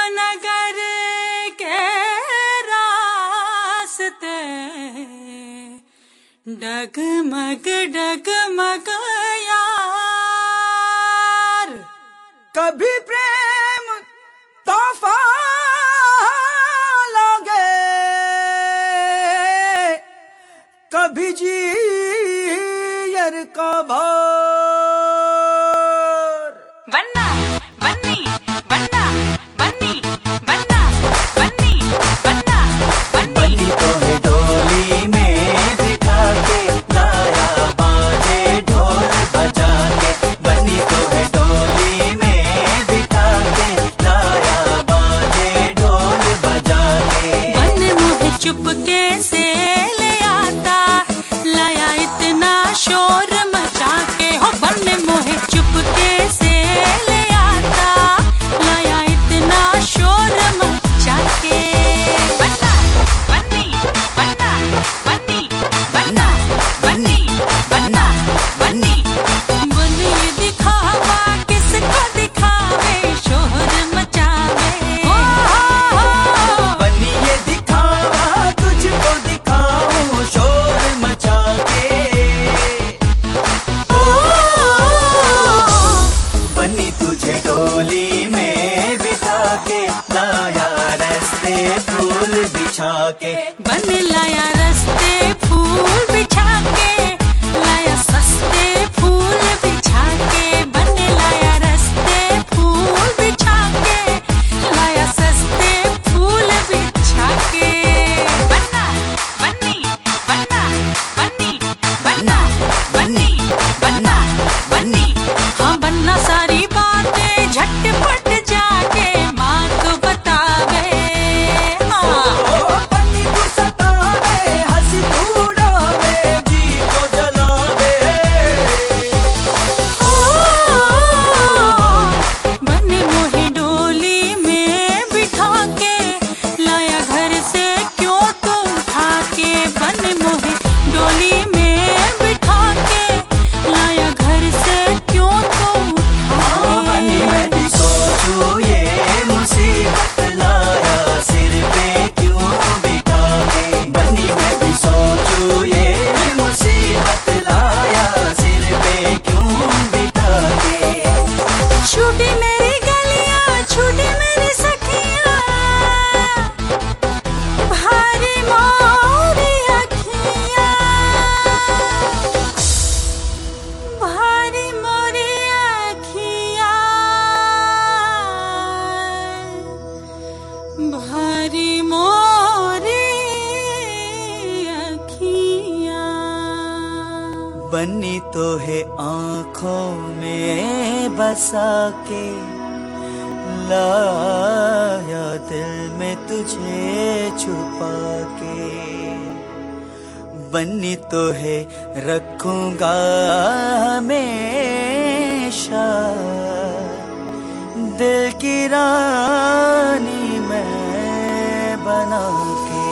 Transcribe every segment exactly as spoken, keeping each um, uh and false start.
नगर के रास्ते डगमग डगमग यार, कभी प्रेम तोहफा लोगे, कभी जीयर का भार। बन्ना बन्नी बन्ना बन्नी बन्ना बन्नी बन्ना बन्नी बन्नी तो है डोली में बिठा के लाया बाजे ढोल बजा के। बन्नी तो है डोली में बिठा के लाया बाजे ढोल बजा के। बन मुझे चुपके से ले आता, लाया इतना शोर मचा के। हो बन मुझे चुपके से ले आता, लाया इतना शोर मचा के। बन्ना बन्नी बन्ना बन्नी बन्ना बन्नी बन्ना बन्नी बन्नी दिखावा किसको दिखावे, शोर मचावे। हो बन्नी ये दिखावा तुझको दिखाऊं, शोर मचा के। ओ बन्नी तुझे डोली में बिठा के लाया रास्ते फूल बिछा के। बन लाया रस्ते फूल बिछा के, लाया सस्ते फूल बिछा के। बन लाया रस्ते फूल बिछा के, लाया सस्ते फूल बिछा के। बन्ना बन्नी बन्ना बन्नी बन्ना बन्नी बन्ना बन्नी। हाँ बन्ना सारी बातें झटपट जाके माँ को बतावे। हाँ बन्नी तू सतावे, हंसी तू उड़ावे, जी को जलावे। बन मोहे डोली में बिठा के, लाया घर से क्यों तो उठा के। बन मोहे डोली में बिठा के, लाया घर से क्यों तो उठा बन्नी के। मैं भी सोचूं ये मुसीबत लाया सिर पे क्यों बिठा के। बन्नी मैं भी सोचूं ये मुसीबत लाया सिर पे क्यों बिठा के। छूटी मेरी गलियां, छूटी मेरी सखियां, भारी मोरी अखियां, भारी मोरी अखियां, भारी मोरी अखियां। बन्नी तो है आँखों में बसा के, लाया दिल में तुझे छुपा के। बन्नी तो है रखूंगा हमेशा, दिल की रानी मैं बना के।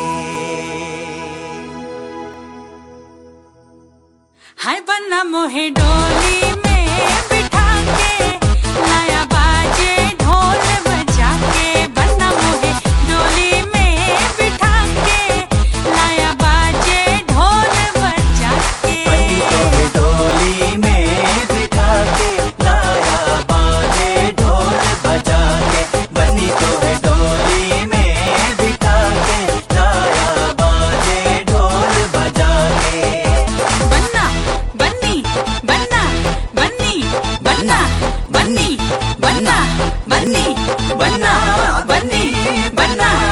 हाय बन्ना मोहे डोली में बिठा के, लाया बाजे ढोल बजा के। बन्ना मोहे डोली में बिठा के, लाया बाजे ढोल बजा के। बन्नी तो है डोली में बिठा के लाया बाजे ढोल बजा के। बन्नी तो है डोली में बिठा के लाया बाजे ढोल बजा के। बन्ना बन्नी बन्ना बन्नी बन्ना बन्नी बन्ना बन्नी बन्ना बन्नी बन्ना